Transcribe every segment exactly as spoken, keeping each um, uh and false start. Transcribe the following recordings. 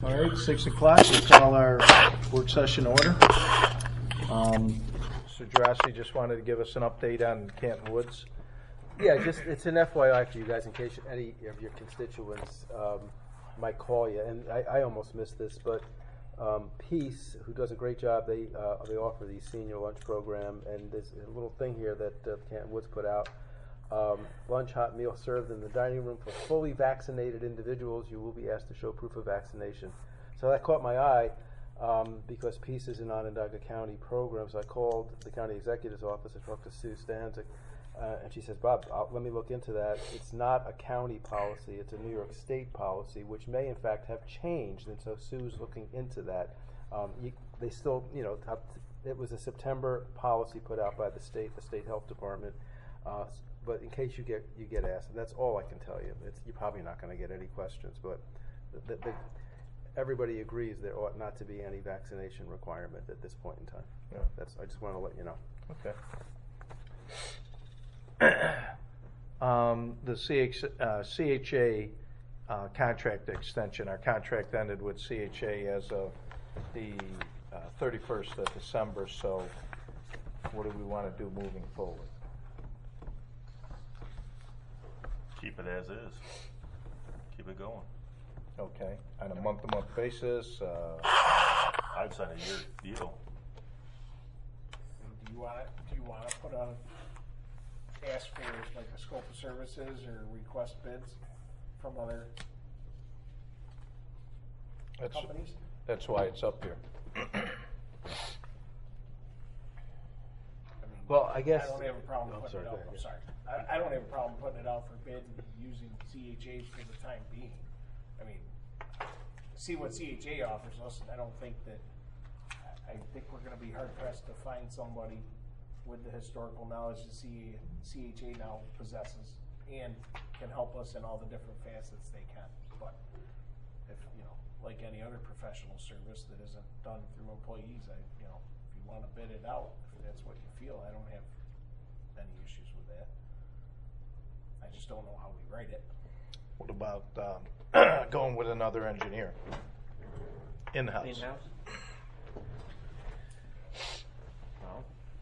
All right, six o'clock, we'll call our work session order. Um, Mister Gerasi just wanted to give us an update on Canton Woods. Yeah, just it's an F Y I for you guys in case any of your constituents um, might call you. And I, I almost missed this, but um, Peace, who does a great job, they uh, they offer the senior lunch program, and there's a little thing here that uh, Canton Woods put out. Um, lunch hot meal served in the dining room for fully vaccinated individuals. You will be asked to show proof of vaccination. So that caught my eye um, because Peace is an Onondaga County program. So I called the county executive's office. I talked to Sue Stanzik, uh, and she says, Bob, I'll, let me look into that. It's not a county policy. It's a New York State policy, which may in fact have changed. And so Sue's looking into that. Um, you, they still, you know, it was a September policy put out by the state, the state health department. Uh, But in case you get you get asked, that's all I can tell you. It's, you're probably not going to get any questions, but the, the, everybody agrees there ought not to be any vaccination requirement at this point in time. Yeah. That's I just want to let you know. Okay. um, the C H, uh, C H A uh, contract extension. Our contract ended with C H A as of the uh, thirty-first of December. So, what do we want to do moving forward? Keep it as is. Keep it going. Okay. On a month-to-month basis. Uh, I'd sign a year deal. Do you want to, do you want to put on, ask for like a scope of services or request bids from other that's, companies? That's why it's up here. I mean, Well, I guess- I don't have a problem No, putting sorry, it go out. ahead. I'm sorry. I, I don't have a problem putting it out for bid and using C H As for the time being. I mean, see what C H A offers us. I don't think that. I think we're going to be hard pressed to find somebody with the historical knowledge that C H A now possesses and can help us in all the different facets they can. But if you know, like any other professional service that isn't done through employees, I you know, if you want to bid it out, if that's what you feel, I don't have any issues with that. I just don't know how we write it. What about um, going with another engineer? In-house. In-house? No.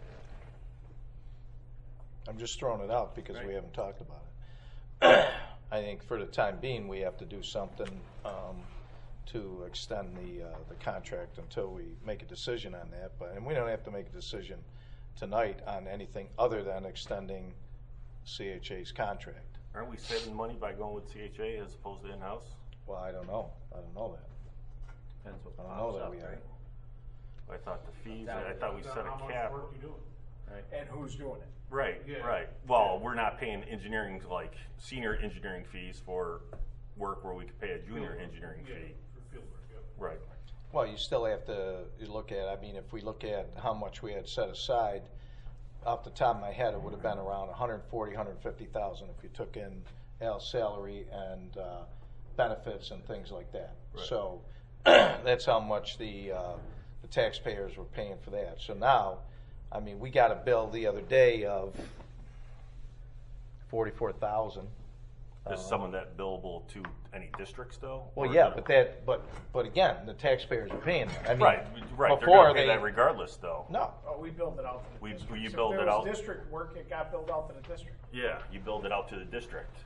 I'm just throwing it out because Right. we haven't talked about it. I think for the time being, we have to do something um, to extend the uh, the contract until we make a decision on that. But and we don't have to make a decision tonight on anything other than extending C H A's contract. Aren't we saving money by going with C H A as opposed to in-house? Well, I don't know. I don't know that. Depends what I don't know pops that up, we are. right? I thought the fees, That I would- thought we set a cap. Right. And who's doing it? Right, Yeah. right. Well, we're not paying engineering, like senior engineering fees for work where we could pay a junior Field work. engineering Yeah, fee. for field work, yep. Right. Well, you still have to you look at, I mean, if we look at how much we had set aside, off the top of my head, it would have been around one forty, one fifty thousand if you took in Al's salary and uh, benefits and things like that. Right. So that's how much the uh, the taxpayers were paying for that. So now, I mean, we got a bill the other day of forty-four thousand. Is some of that billable to any districts though? Well, Or yeah, is it- but that, but but again, the taxpayers are paying that. I mean, Right, right. They're Before gonna pay they, that regardless though. no, Oh, we build it out to the We- district. you So build if it there was out- district work, it got billed out to the district. Yeah, you build it out to the district.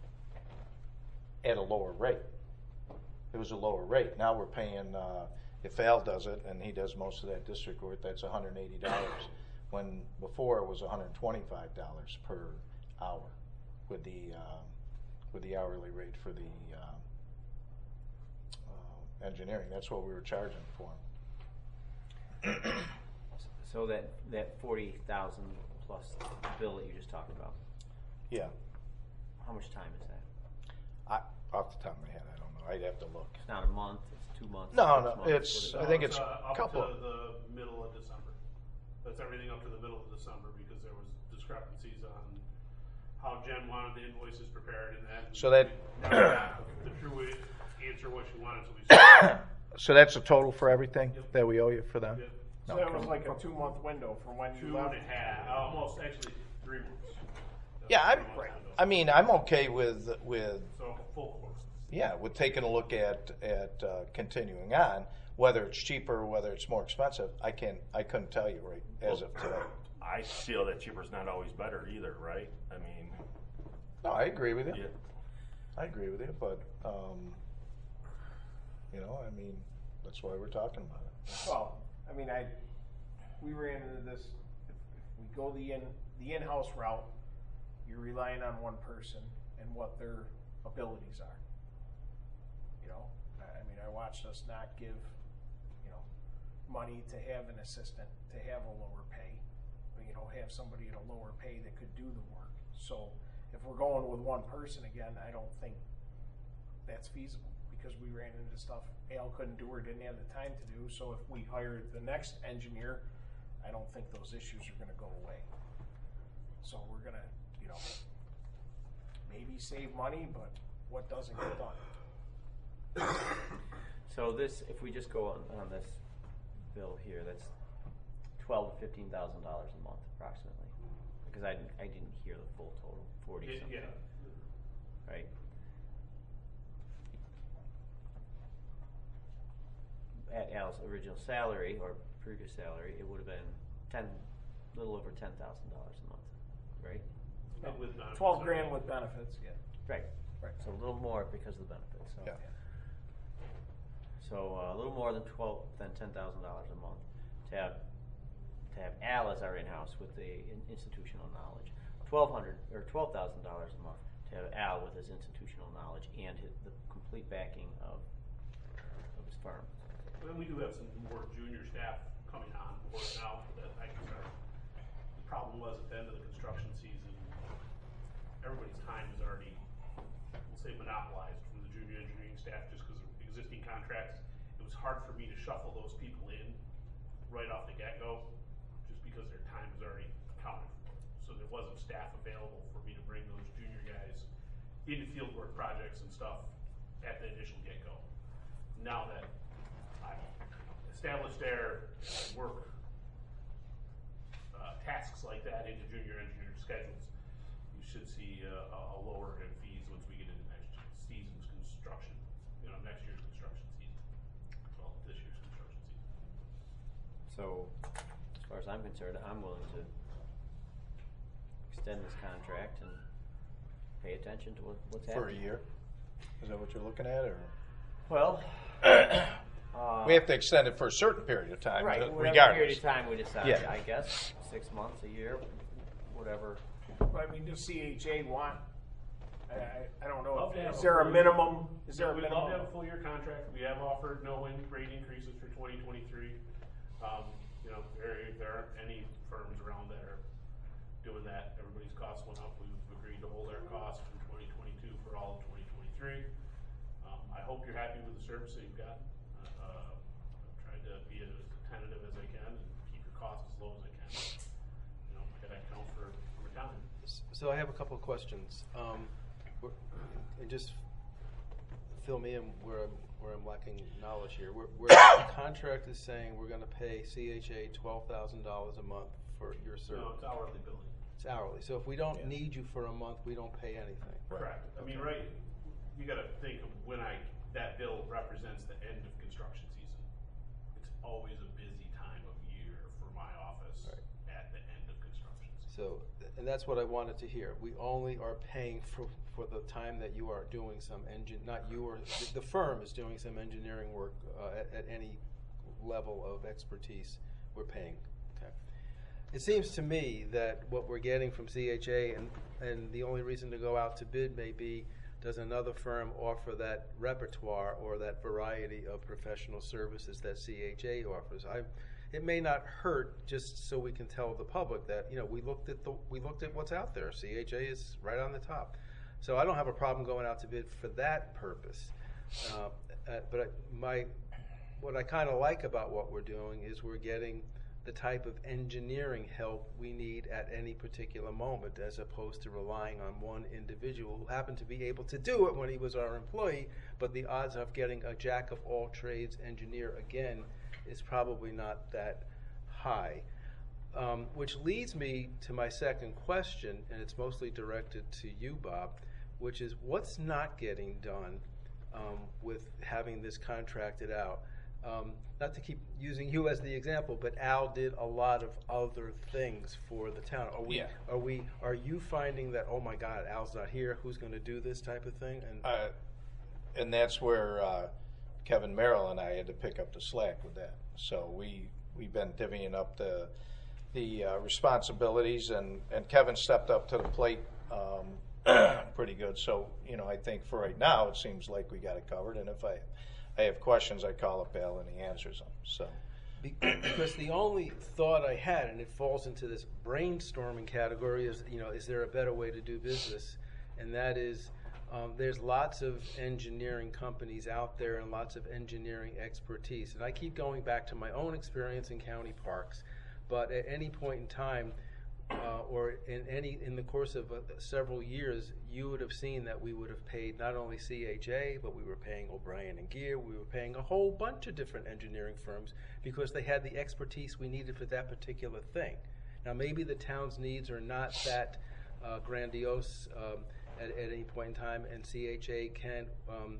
at a lower rate. It was a lower rate. Now we're paying, uh, if Al does it, and he does most of that district work, that's one hundred eighty dollars. When before it was one hundred twenty-five dollars per hour with the, um, with the hourly rate for the um, uh, engineering. That's what we were charging for him. So that, that forty thousand plus bill that you just talked about, Yeah. how much time is that? I, off the top of my head, I don't know. I'd have to look. It's not a month, it's two months? No, six no, months, it's- what I is it? think No, it's uh, up couple. to the middle of December. That's everything up to the middle of December because there was discrepancies on how Jen wanted the invoices prepared and that. So that- we never got the true answer what she wanted, so we said, So that's a total for everything Yep. that we owe you for them? Yep. So that was like a two-month window from when you two left. and a half, almost actually three months. Yeah, I'm, Three months window. I mean, I'm okay with, with, So full course. yeah, with taking a look at, at uh, continuing on, whether it's cheaper or whether it's more expensive, I can't, I couldn't tell you right as of today. I feel that cheaper's not always better either, right? I mean, No, I agree with you. yeah. I agree with you, but, um, you know, I mean, that's why we're talking about it. Well, I mean, I, we ran into this, if, if we go the in, the in-house route, you're relying on one person and what their abilities are. You know, I, I mean, I watched us not give, you know, money to have an assistant, to have a lower pay, but, you know, have somebody at a lower pay that could do the work. So if we're going with one person again, I don't think that's feasible, because we ran into stuff Al couldn't do or didn't have the time to do. So if we hire the next engineer, I don't think those issues are gonna go away. So we're gonna, you know, maybe save money, but what doesn't get done? So this, if we just go on, on this bill here, that's twelve to fifteen thousand dollars a month approximately, because I, I didn't hear the full total, forty Yeah, something, yeah. right? At Al's original salary or previous salary, it would have been ten, little over ten thousand dollars a month, right? And with benefits, Twelve I grand mean, with benefits, yeah. Right. Right. So a little more because of the benefits. So, Yeah. so uh, a little more than twelve than ten thousand dollars a month to have to have Al as our in-house with the in- institutional knowledge. Twelve hundred or twelve thousand dollars a month to have Al with his institutional knowledge and his, the complete backing of of his firm. Then we do have some more junior staff coming on board now that I can start. The problem was at the end of the construction season, everybody's time is already, we'll say, monopolized from the junior engineering staff just because of existing contracts. It was hard for me to shuffle those people in right off the get-go, just because their time is already accounted for. So there wasn't staff available for me to bring those junior guys into fieldwork projects and stuff at the initial get-go. Now that I've established there, and work uh, tasks like that into junior engineer schedules, you should see uh, a, a lower in fees once we get into next season's construction, you know, next year's construction season. Well, this year's construction season. So, as far as I'm concerned, I'm willing to extend this contract and pay attention to what, what's For a happening. year? Is that what you're looking at, or? Well, uh, We have to extend it for a certain period of time, right, uh, whatever regardless. period of time we decide, Yeah. I guess, six months, a year, whatever. I mean, does C H A want, I, I, I don't know, Love to have is a there a full- minimum, is there a We'd love to have minimum? a full year contract. We have offered no in- rate increases for twenty twenty-three. Um, you know, there, there aren't any firms around that are doing that. Everybody's costs went up. We've agreed to hold our costs from twenty twenty-two for all of twenty twenty-three. Um, I hope you're happy with the service that you've gotten. Uh, I've tried to be as tentative as I can and keep your costs as low as I can. You know, I gotta account for, for time. So I have a couple of questions. Um, we're- and just fill me in where I'm, where I'm lacking knowledge here. Where, where the contract is saying we're gonna pay C H A twelve thousand dollars a month for your service. No, it's hourly billing. It's hourly. So if we don't Yeah. need you for a month, we don't pay anything. Correct. I mean, right, you gotta think of when I, that bill represents the end of construction season. It's always a busy time of year for my office Right. at the end of construction season. So, and that's what I wanted to hear. We only are paying for, for the time that you are doing some engine, not you or, the, the firm is doing some engineering work uh, at, at any level of expertise, we're paying. Okay. It seems to me that what we're getting from C H A, and, and the only reason to go out to bid may be, does another firm offer that repertoire or that variety of professional services that C H A offers? I, it may not hurt just so we can tell the public that, you know, we looked at the we looked at what's out there. C H A is right on the top. So I don't have a problem going out to bid for that purpose. Uh, uh, but I, my what I kind of like about what we're doing is we're getting the type of engineering help we need at any particular moment, as opposed to relying on one individual who happened to be able to do it when he was our employee, but the odds of getting a jack of all trades engineer again is probably not that high. Um, which leads me to my second question, and it's mostly directed to you, Bob, which is what's not getting done um, with having this contracted out. Um, not to keep using you as the example, but Al did a lot of other things for the town. Are we? Yeah. Are we? Are you finding that? Oh my God, Al's not here. Who's going to do this type of thing? And Uh, and that's where uh, Kevin Merrill and I had to pick up the slack with that. So we we've been divvying up the the uh, responsibilities, and and Kevin stepped up to the plate um, pretty good. So you know, I think for right now, it seems like we got it covered. And if I I have questions, I call up Al and he answers them. So. Be- because the only thought I had, and it falls into this brainstorming category, is, you know, is there a better way to do business? And that is, um, there's lots of engineering companies out there and lots of engineering expertise. And I keep going back to my own experience in county parks, but at any point in time, uh, or in any in the course of uh, several years, you would have seen that we would have paid not only C H A, but we were paying O'Brien and Gear. We were paying a whole bunch of different engineering firms because they had the expertise we needed for that particular thing. Now, maybe the town's needs are not that uh, grandiose um, at, at any point in time, and C H A can um,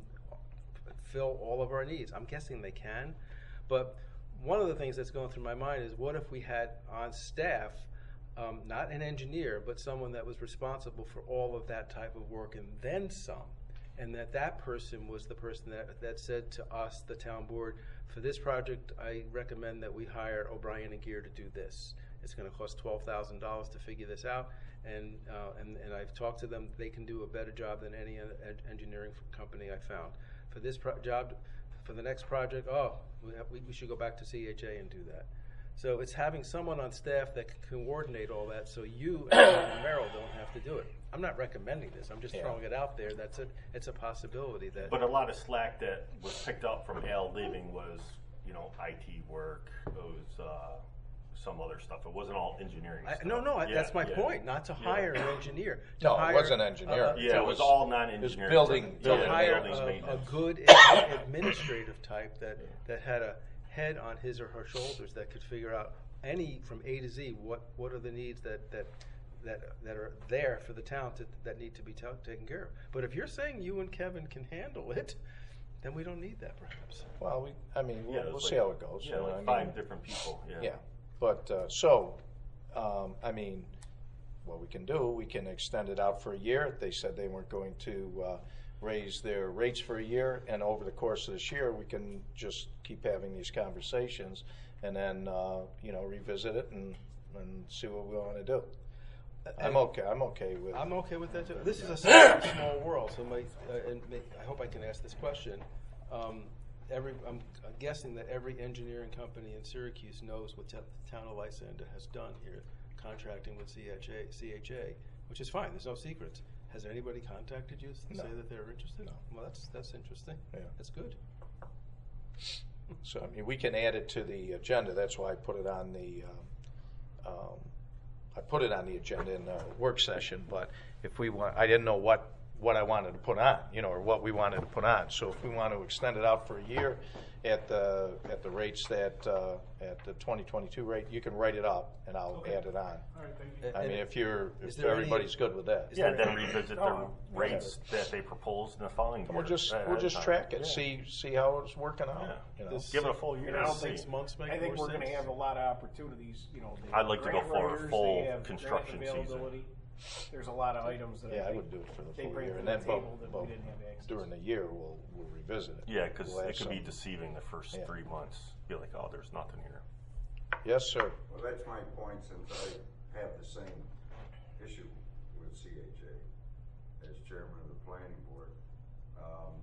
fill all of our needs. I'm guessing they can, but one of the things that's going through my mind is, what if we had on staff Um, not an engineer, but someone that was responsible for all of that type of work and then some, and that that person was the person that, that said to us, the town board, for this project, I recommend that we hire O'Brien and Gear to do this. It's going to cost twelve thousand dollars to figure this out, and, uh, and and I've talked to them. They can do a better job than any other ed- engineering f- company I found. For this pro- job, for the next project, oh, we, have, we, we should go back to C H A and do that. So it's having someone on staff that can coordinate all that, so you and Merrill don't have to do it. I'm not recommending this. I'm just Yeah. throwing it out there. That's a it's a possibility that. But a lot of slack that was picked up from Al leaving was, you know, I T work, it was uh, some other stuff. It wasn't all engineering I, stuff. no, no, I, Yeah, that's my yeah. point. Not to Yeah. hire an engineer. To No, it hire, wasn't engineering. uh, Yeah, it was all non-engineering. It was building- stuff. to building Yeah, hire buildings, a, a maintenance. good ad- administrative type that, that had a head on his or her shoulders that could figure out any from A to Z what, what are the needs that, that that that are there for the town to, that need to be ta- taken care of. But if you're saying you and Kevin can handle it, then we don't need that perhaps. Well, we, I mean, we'll, Yeah, we'll it's see like- how it goes. Yeah, you know, like I mean, five different people. Yeah. Yeah, but, uh, so, um, I mean, what we can do, we can extend it out for a year. They said they weren't going to, uh, raise their rates for a year, and over the course of this year, we can just keep having these conversations, and then, uh, you know, revisit it and, and see what we want to do. I'm okay, I'm okay with. I'm okay with that too. This is a small, small world, so my, uh, and may, I hope I can ask this question. Um, every, I'm guessing that every engineering company in Syracuse knows what t- the town of Lysander has done here, contracting with C H A, C H A, which is fine. There's no secrets. Has anybody contacted you to No. say that they're interested? No. Well, that's that's interesting. Yeah. That's good. So, I mean, we can add it to the agenda, that's why I put it on the, um, um, I put it on the agenda in the work session, but if we want, I didn't know what, what I wanted to put on, you know, or what we wanted to put on. So if we want to extend it out for a year at the, at the rates that, uh, at the twenty twenty-two rate, you can write it up and I'll Okay. add it on. All right, thank you. And- I mean, and if you're, is if there any- everybody's good with that. is Yeah, there- then revisit the No, rates that they proposed in the following year. We'll just, at- we'll at just time. track it, Yeah. see, see how it's working out, Yeah. you know. This- Give it a full year And I and don't see. think Six months make I think more we're gonna sense. have a lot of opportunities, you know. they I'd have like to go grant for a writers, full they have grant construction season. availability. There's a lot of items that Yeah, I I think would do it for the they full bring year, to and the then, but, table that but we didn't have access during to. the year, we'll, we'll revisit it. Yeah, because We'll have it could be some- deceiving the first Yeah. three months. Be like, oh, there's nothing here. Yes, sir. Well, that's my point, since I have the same issue with C H A as chairman of the planning board. Um,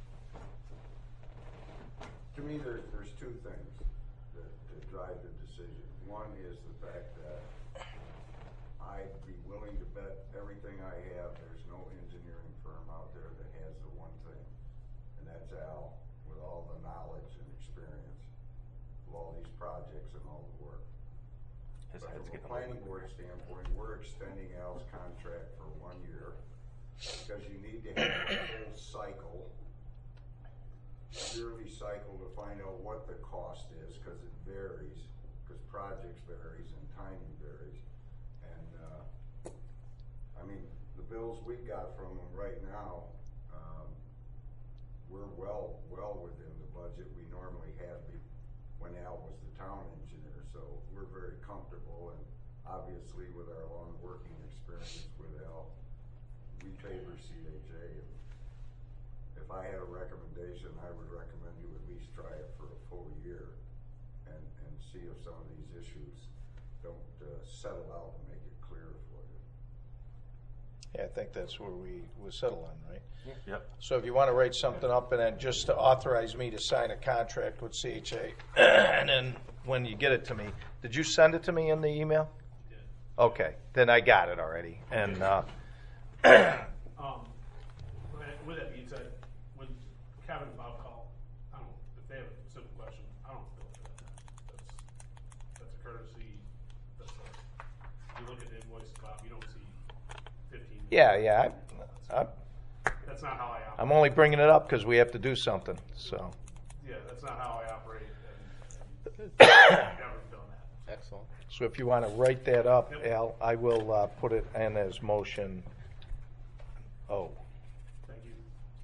To me, there's, there's two things that, that drive the decision. One is the fact that I'd be willing to bet everything I have, there's no engineering firm out there that has the one thing, and that's Al, with all the knowledge and experience of all these projects and all the work. His But head's from a getting planning a board standpoint, we're extending Al's contract for one year, because you need to have a full cycle, yearly cycle to find out what the cost is, cause it varies, cause projects varies and timing varies. And, uh, I mean, the bills we got from them right now, um, we're well, well within the budget we normally had be- when Al was the town engineer, so we're very comfortable, and obviously with our long working experience with Al, we favor C H A. And if I had a recommendation, I would recommend you at least try it for a full year and, and see if some of these issues don't uh, settle out and make it clear for you. Yeah, I think that's where we, we settle on, right? Yep. So if you want to write something up and then just to authorize me to sign a contract with C H A, and then when you get it to me, did you send it to me in the email? Yeah. Okay, then I got it already. And uh, Um, with that being said, when Kevin and Bob call, I don't, if they have a simple question, I don't feel for that. That's, that's a courtesy, that's a, you look at the invoice, Bob, you don't see fifteen. yeah, yeah, I, I, That's not how I operate. I'm only bringing it up because we have to do something. So Yeah, that's not how I operate, and, and I've never done that. Excellent. so if you want to write that up, Yep. Al, I will uh, put it in as motion. Oh, Thank you.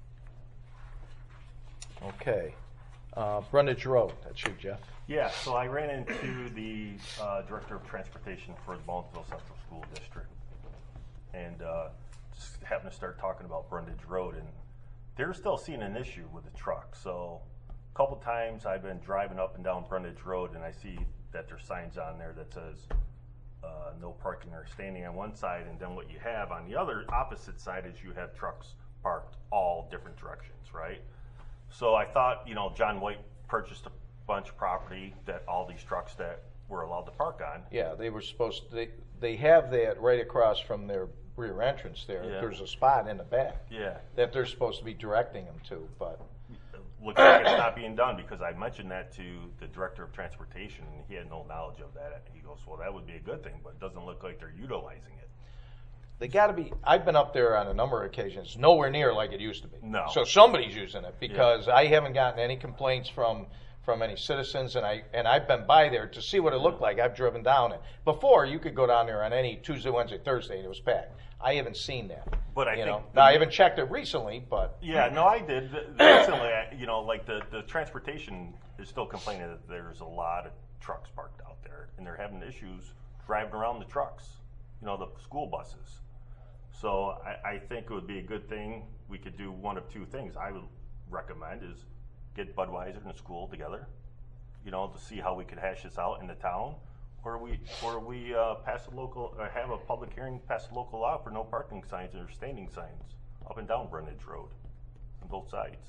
okay. Uh, Brundage Road. That's you, Jeff. Yeah, so I ran into the uh, Director of Transportation for the Baldwinsville Central School District, and uh, just happened to start talking about Brundage Road, and they're still seeing an issue with the truck. So a couple times I've been driving up and down Brundage Road, and I see that there's signs on there that says uh, no parking or standing on one side, and then what you have on the other opposite side is you have trucks parked all different directions, right? So I thought, you know, John White purchased a bunch of property that all these trucks that were allowed to park on. Yeah, they were supposed to, they, they have that right across from their rear entrance there. Yeah. There's a spot in the back Yeah. that they're supposed to be directing them to, but Looks like it's not being done because I mentioned that to the Director of Transportation and he had no knowledge of that. He goes, well, that would be a good thing, but it doesn't look like they're utilizing it. they gotta be, I've been up there on a number of occasions, nowhere near like it used to be. No. So somebody's using it because I haven't gotten any complaints from, from any citizens, and I, and I've been by there to see what it looked like. I've driven down it. Before, you could go down there on any Tuesday, Wednesday, Thursday, and it was packed. I haven't seen that. But I you think know? the- Now, I haven't checked it recently, but Yeah, no, I did. Recently, I- you know, like the, the transportation is still complaining that there's a lot of trucks parked out there and they're having issues driving around the trucks, you know, the school buses. So I, I think it would be a good thing. We could do one of two things. I would recommend is get Budweiser and the school together, you know, to see how we could hash this out in the town. Or we, or we uh, pass a local, or have a public hearing, pass a local law for no parking signs or standing signs up and down Brundage Road on both sides.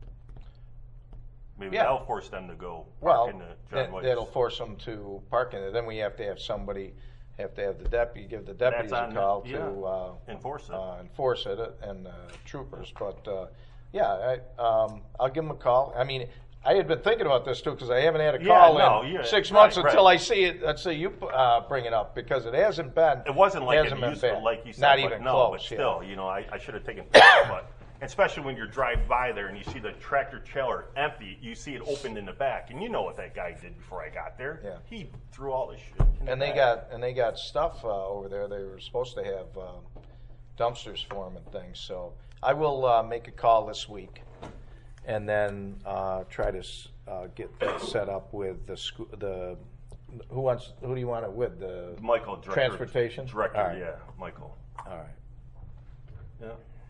Maybe Yeah. that'll force them to go well, park in the that, John White's. that'll force them to park in it. Then we have to have somebody, have to have the deputy, give the deputies That's a on call the- to yeah. uh, Enforce it. uh, enforce it and uh, troopers. But uh, yeah, I, um, I'll give them a call. I mean, I had been thinking about this too because I haven't had a Yeah, call no, in yeah, six right, months until right. I see it. Let's see you uh, bring it up because it hasn't been. It wasn't like hasn't it been used to, bad. like you said. Not but even no, close. but yeah. still, you know, I, I should have taken pictures, but especially when you're driving by there and you see the tractor trailer empty, you see it opened in the back, and you know what that guy did before I got there. Yeah. He threw all this shit in the And they back. got and they got stuff uh, over there. They were supposed to have uh, dumpsters for them and things. So I will uh, make a call this week, and then uh, try to s- uh, get that set up with the school. The who wants who do you want it with? The Michael, director, transportation director, All right. yeah, Michael. All right. Yeah.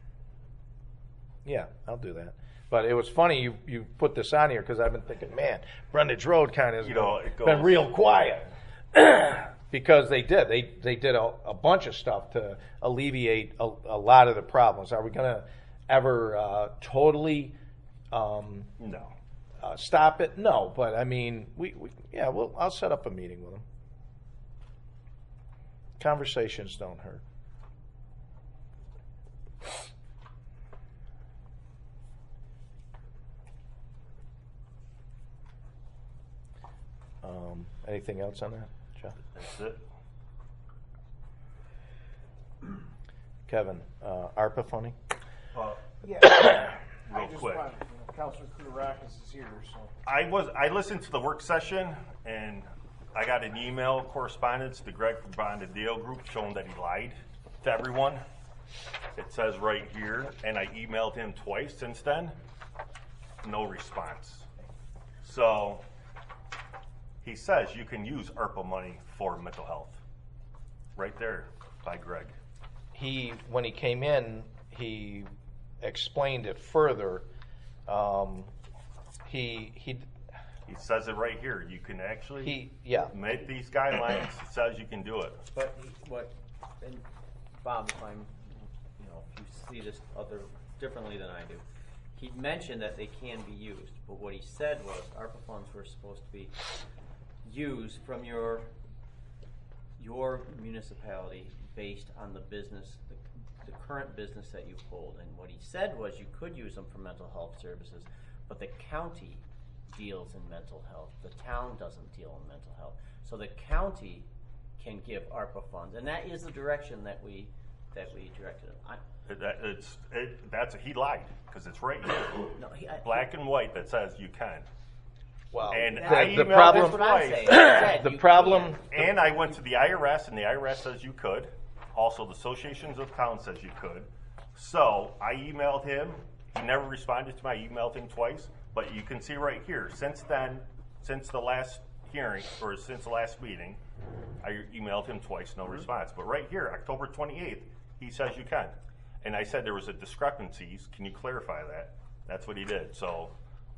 Yeah, I'll do that. But it was funny you, you put this on here because I've been thinking, man, Brundage Road kind of has You know, been, it goes- been real quiet. Because they did. They they did a, a bunch of stuff to alleviate a, a lot of the problems. Are we going to ever uh, totally um, No. uh, stop it? No, but I mean, we, we yeah, well, I'll set up a meeting with them. Conversations don't hurt. Um, anything else on that, Jeff? That's it. Kevin, uh, ARPA funding? Uh, Yeah. I real just quick. wanted, you know, Counselor Kudarakis is here, so. I was I listened to the work session and I got an email correspondence to Greg from Bondadeo Group showing that he lied to everyone. It says right here, and I emailed him twice since then. no response. So he says you can use ARPA money for mental health. Right there by Greg. He, when he came in, he explained it further. Um, he, he, He says it right here. You can actually he, yeah. make these guidelines. It says you can do it. But he- what, and Bob, if I'm, you know, if you see this other differently than I do, he mentioned that they can be used, but what he said was ARPA funds were supposed to be used from your your municipality based on the business, the, the current business that you hold. And what he said was you could use them for mental health services, but the county deals in mental health. The town doesn't deal in mental health. So the county can give ARPA funds, and that is the direction that we that we directed. I, It, that- it's it, that's he lied because it's right here, no, he, I, black and white, that says you can. Well, And the, I the emailed problem, That's what I'm twice. saying. He said the you problem, can. And I went to the I R S, and the I R S says you could. Also, the Associations of Towns says you could. So I emailed him. He never responded to me. I emailed him twice. But you can see right here, since then, since the last hearing, or since the last meeting, I emailed him twice, no response. But right here, October twenty-eighth, he says you can. And I said there was a discrepancies. Can you clarify that? That's what he did. So,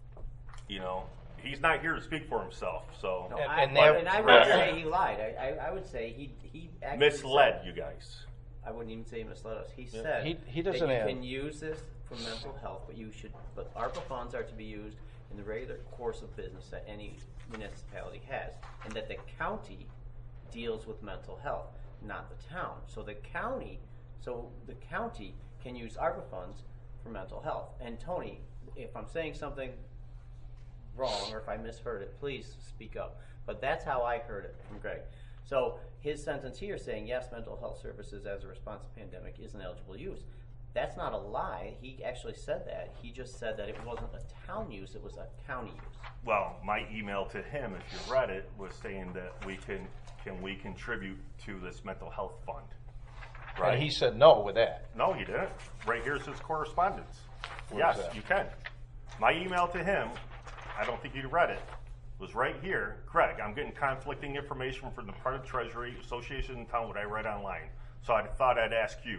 you know, he's not here to speak for himself. So No, And- I, and but- there- and I would Right. say he lied. I, I, I would say he he actually misled said- you guys. I wouldn't even say he misled us. He Yeah. said He- he that doesn't you have- can use this for mental health, but you should. But ARPA funds are to be used in the regular course of business that any municipality has, and that the county deals with mental health, not the town. So the county, so the county can use ARPA funds for mental health. And Tony, if I'm saying something wrong or if I misheard it, please speak up. But that's how I heard it from Greg. So his sentence here saying, yes, mental health services as a response to pandemic isn't eligible use. That's not a lie. He actually said that. He just said that it wasn't a town use, it was a county use. Well, my email to him, if you read it, was saying that we can, can we contribute to this mental health fund? Right? and he said no with that. No, he didn't. Right here's his correspondence. Where's Yes, that? you can. My email to him, I don't think you read it, was right here. Craig, I'm getting conflicting information from the Department of Treasury, Association in town, what I read online. So I thought I'd ask you,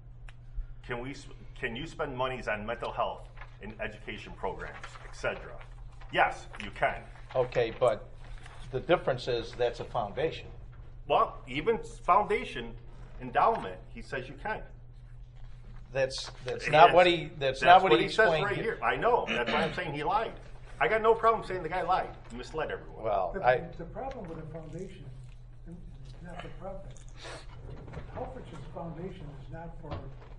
can we, s- can you spend monies on mental health and education programs, et cetera? Yes, you can. Okay, but the difference is that's a foundation. Well, even foundation endowment, he says you can. That's that's not what he that's, not what, he says explained right here. here. I know. That's why I'm saying he lied. I got no problem saying the guy lied. He misled everyone. Well, The, I the problem with a foundation is not the profit. Helfrich's foundation is not for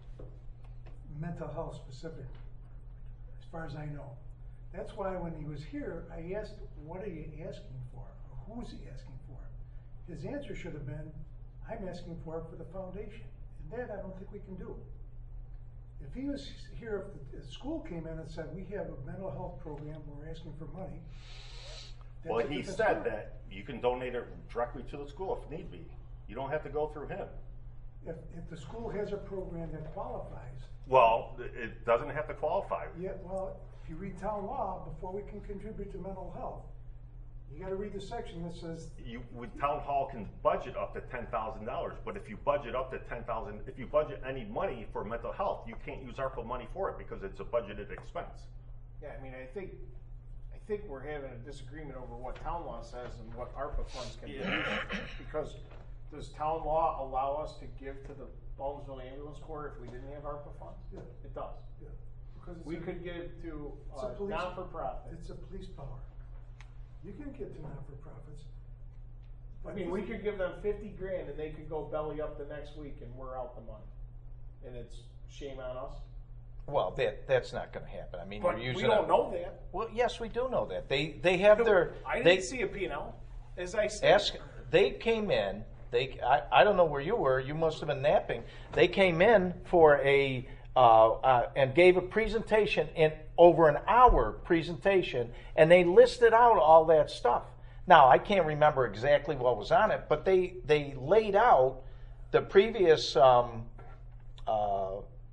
mental health specific, as far as I know. That's why when he was here, I asked, what are you asking for? Or who's he asking for? His answer should have been, I'm asking for it for the foundation. And that I don't think we can do. If he was here, if the, if school came in and said, we have a mental health program, we're asking for money. that's Well, a he different said story. that you can donate it directly to the school if need be. You don't have to go through him. If, if the school has a program that qualifies, Well, it- it doesn't have to qualify. yeah, well, if you read town law, before we can contribute to mental health, you gotta read the section that says, You, with town hall can budget up to ten thousand dollars, but if you budget up to ten thousand, if you budget any money for mental health, you can't use ARPA money for it because it's a budgeted expense. Yeah, I mean, I think, I think we're having a disagreement over what town law says and what ARPA funds can be used for. Because does town law allow us to give to the Baldwinsville Ambulance Corps if we didn't have ARPA funds? Yeah. It does. yeah, because it's We a- could give to it's a uh, police- not-for-profit. It's a police power. You can get to not-for-profits. I mean, we could give them fifty grand and they could go belly up the next week and we're out the money. And it's shame on us. well that that's not going to happen. I mean, But you're we using don't a, know that. Well, yes, we do know that. They they have their I they didn't see a P and L, as I said. ask they came in. They I, I don't know where you were. You must have been napping. They came in for a uh, uh, and gave a presentation in over an hour presentation, and they listed out all that stuff. Now I can't remember exactly what was on it, but they they laid out the previous um, uh,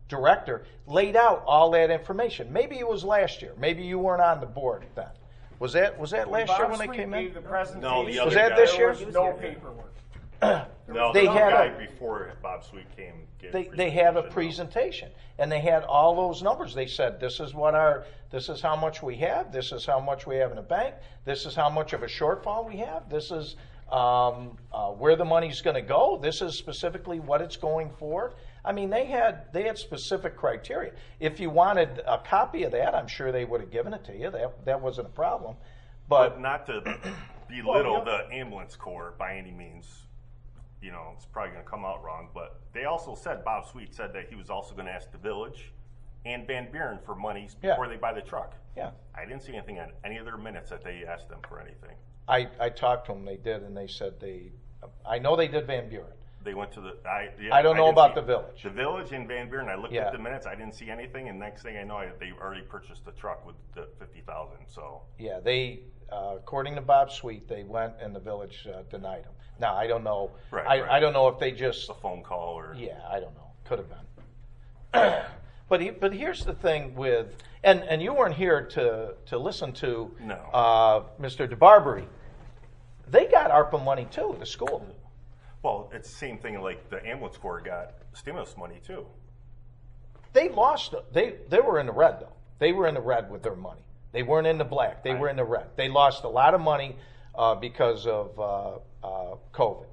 director laid out all that information. Maybe it was last year. Maybe you weren't on the board then. Was that was that last Bob year when they Sweet came gave in? the presentation. No, the Was other that guy. this There year? was no paperwork. No, They the had guy a- before Bob Sweet came. gave They they had a no. presentation and they had all those numbers. They said this is what our this is how much we have. This is how much we have in the bank. This is how much of a shortfall we have. This is um, uh, where the money's going to go. This is specifically what it's going for. I mean, they had they had specific criteria. If you wanted a copy of that, I'm sure they would have given it to you. That that wasn't a problem. But But not to belittle Well, the ambulance corps by any means. You know, it's probably going to come out wrong, but they also said, Bob Sweet said that he was also going to ask the village and Van Buren for monies Yeah. before they buy the truck. yeah, I didn't see anything on any of their minutes that they asked them for anything. I I talked to them. They did, and they said they. I know they did Van Buren. They went to the. I, yeah, I don't know didn't about see- the village. The village in Van Buren. I looked Yeah. at the minutes. I didn't see anything, and next thing I know, I, they already purchased the truck with the fifty thousand. So Yeah, they, uh, according to Bob Sweet, they went and the village uh, denied them. Now, I don't know. Right, I, right. I don't know if they just. a phone call or Yeah, I don't know. Could have been. but he, but here's the thing with, and, and you weren't here to to listen to. No. Uh, Mister DeBarbery. They got ARPA money too. The school. Well, it's the same thing like the ambulance corps got stimulus money too. They lost. They they were in the red though. They were in the red with their money. They weren't in the black. They were in the red. They lost a lot of money uh, because of uh, uh, COVID.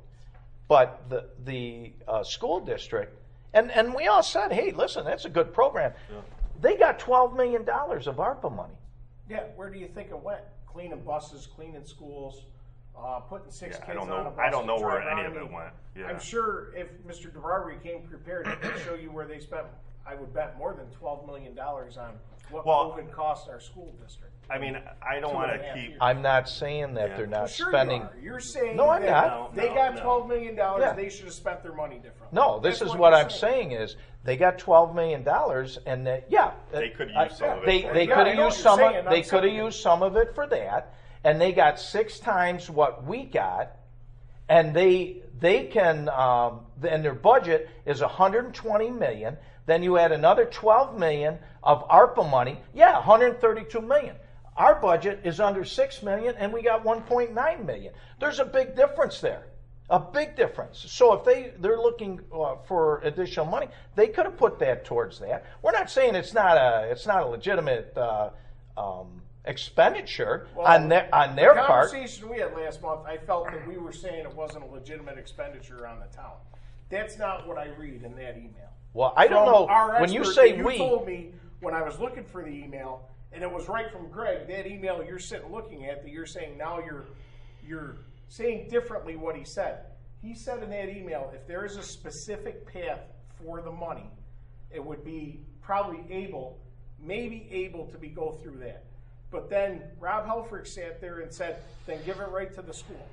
But the the uh, school district, and, and we all said, hey, listen, that's a good program. They got twelve million dollars of ARPA money. Yeah, where do you think it went? Cleaning buses, cleaning schools, uh, putting six Yeah, I kids don't on a know. bus. I don't know to where drive any around. of it went. Yeah. I'm sure if Mister DeBarbery came prepared, he could show you where they spent, I would bet, more than twelve million dollars on what Well- COVID cost our school district. I mean, I don't Two want and a to half keep. years. I'm not saying that Yeah. they're Well, not sure spending. you are. You're saying No, I'm that not. they No, got no. twelve million dollars, Yeah. they should have spent their money differently. No, this That's is what you're I'm saying is they got twelve million dollars, and that yeah, They could use I- some of it They for they it. Yeah, could I have know used what you're some. saying. Of, I'm they could have saying- used some of it for that, and they got six times what we got, and they they can um, and their budget is one hundred twenty million. Then you add another twelve million of ARPA money. Yeah, one hundred thirty-two million. Our budget is under six million, and we got one point nine million. There's a big difference there, a big difference. So if they they're looking uh, for additional money, they could have put that towards that. We're not saying it's not a it's not a legitimate uh, um, expenditure Well, on their on their the part. conversation we had last month, I felt that we were saying it wasn't a legitimate expenditure on the town. That's not what I read in that email. Well, I don't From know our when you expert say that you we. told me when I was looking for the email, and it was right from Greg. That email you're sitting looking at, that you're saying now you're you're saying differently what he said. He said in that email, if there is a specific path for the money, it would be probably able, maybe able to be go through that. But then Rob Helfrich sat there and said, then give it right to the school.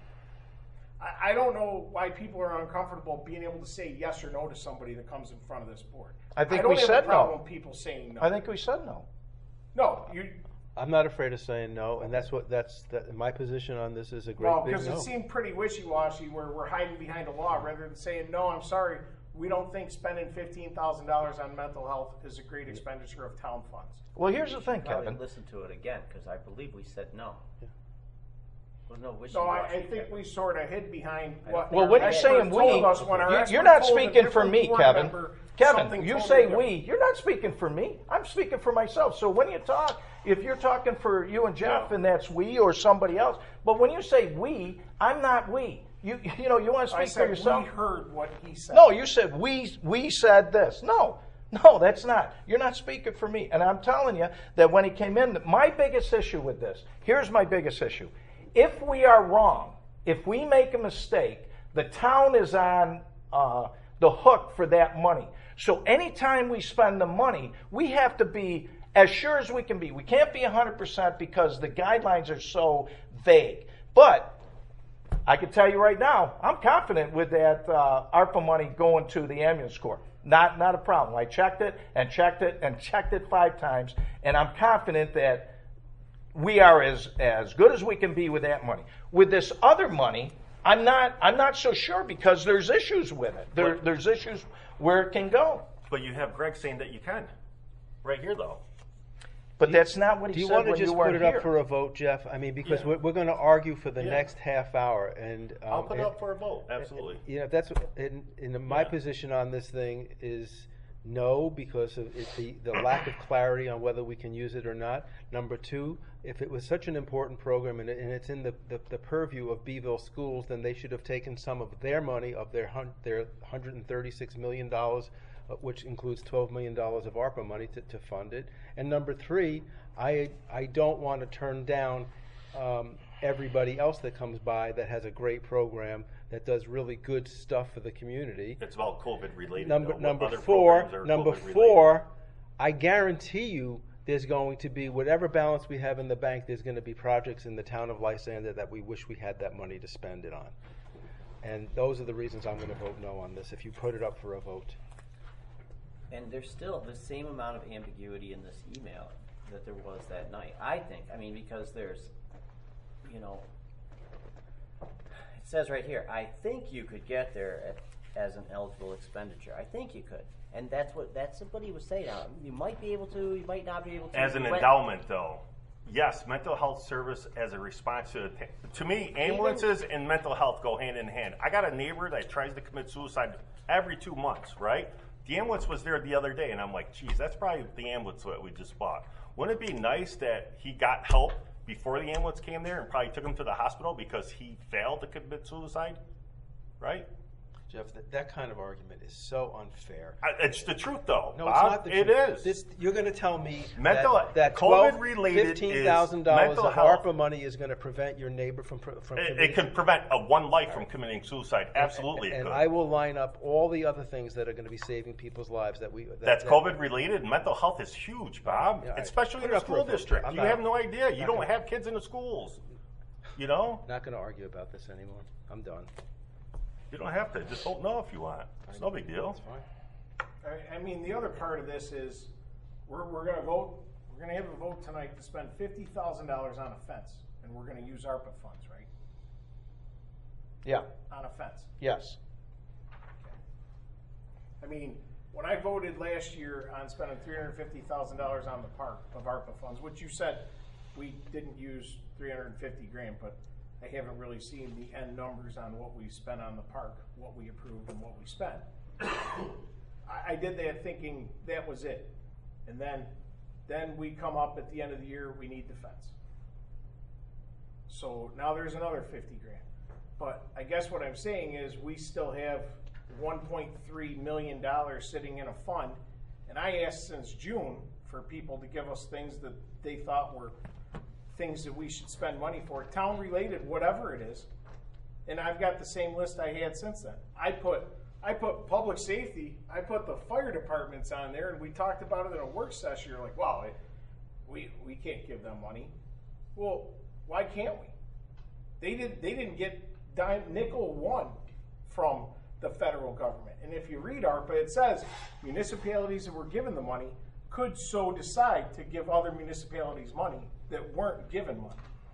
I, I don't know why people are uncomfortable being able to say yes or no to somebody that comes in front of this board. I think don't we have said a problem no. with people saying no. I think we said no. no, you I'm not afraid of saying no, and that's what that's that, my position on this is a great well big because no. it seemed pretty wishy-washy where we're hiding behind a law rather than saying no. I'm sorry, we don't think spending fifteen thousand dollars on mental health is a great expenditure of town funds. Well, here's the thing, Probably Kevin. listen to it again, because I believe we said no. There's no So wishy-washy. I, I think we sort of hid behind what. Well, our when you're expert saying told we, us when our you- expert you're not told a speaking for different me, board Kevin. member Kevin, something you totally say different. we. You're not speaking for me. I'm speaking for myself. So when you talk, if you're talking for you and Jeff, and that's we or somebody else. But when you say we, I'm not we. You you know you want to I speak for said yourself. we heard what he said. No, you said we we said this. No, no, that's not. You're not speaking for me. And I'm telling you that when he came in, my biggest issue with this, here's my biggest issue. If we are wrong, if we make a mistake, the town is on uh, the hook for that money. So anytime we spend the money, we have to be as sure as we can be. We can't be one hundred percent because the guidelines are so vague. But I can tell you right now, I'm confident with that uh, ARPA money going to the ambulance corps. Not, not a problem. I checked it and checked it and checked it five times, and I'm confident that we are as, as good as we can be with that money. With this other money, I'm not I'm not so sure because there's issues with it. There, there's issues where it can go. But you have Greg saying that you can, right here though. But that's not what Do he you said want to when just you put weren't it up here. for a vote, Jeff? I mean, because Yeah. we're, we're going to argue for the Yeah. next half hour, and um, I'll put it and- up for a vote, absolutely. You know, that's in, in my Yeah. position on this thing is no, because of it, the the lack of clarity on whether we can use it or not. Number two, if it was such an important program and, it, and it's in the, the, the purview of Beeville schools, then they should have taken some of their money of their hun- their one hundred thirty-six million dollars, uh, which includes twelve million dollars of ARPA money to, to fund it. And number three, I I don't want to turn down um, everybody else that comes by that has a great program that does really good stuff for the community. It's about COVID related. Number though. What number other four, programs are number COVID-related? four, I guarantee you there's going to be whatever balance we have in the bank. There's going to be projects in the town of Lysander that we wish we had that money to spend it on, and those are the reasons I'm going to vote no on this. If you put it up for a vote, And there's still the same amount of ambiguity in this email that there was that night. I think. I mean, because there's, you know, it says right here, I think you could get there at, as an eligible expenditure. I think you could. And that's what that's what he was saying. Now, you might be able to, you might not be able to. As an But- endowment, though, yes, mental health service as a response to to me, ambulances and mental health go hand in hand. I got a neighbor that tries to commit suicide every two months, right? The ambulance was there the other day, and I'm like, geez, that's probably the ambulance that we just bought. Wouldn't it be nice that he got help before the ambulance came there and probably took him to the hospital because he failed to commit suicide, right? Jeff, that, that kind of argument is so unfair. I, it's the truth, though. No, Bob. it's not the It truth. is. This, you're going to tell me Mental- that, that COVID twelve, related fifteen thousand dollars is mental of health. ARPA money is going to prevent your neighbor from from It, committing. it could prevent a one life from committing suicide. Absolutely, And, it and could. I will line up all the other things that are going to be saving people's lives that we. That, That's that- COVID related. Mental health is huge, Bob, Yeah, I- especially put in it the up for a school vote. district. I'm You not- have no idea. You not don't gonna- have kids in the schools. You know, Not going to argue about this anymore. I'm done. you don't have to. Just vote no if you want. It's no big deal. That's fine. I, I mean, the other part of this is, we're, we're gonna vote, we're gonna have a vote tonight to spend fifty thousand dollars on a fence, and we're gonna use ARPA funds, right? Yeah, On a fence. yes. I mean, when I voted last year on spending three hundred fifty thousand dollars on the park of ARPA funds, which you said we didn't use three hundred fifty grand, but I haven't really seen the end numbers on what we spent on the park, what we approved and what we spent. I, I did that thinking that was it. And then, then we come up at the end of the year, we need the fence. So now there's another fifty grand. But I guess what I'm saying is we still have one point three million dollars sitting in a fund. And I asked since June for people to give us things that they thought were things that we should spend money for, town related, whatever it is. And I've got the same list I had since then. I put, I put public safety, I put the fire departments on there, and we talked about it in a work session. You're like, wow, it, we, we can't give them money. Well, why can't we? They did, they didn't get dime, nickel one from the federal government. And if you read ARPA, it says municipalities that were given the money could so decide to give other municipalities money that weren't given money.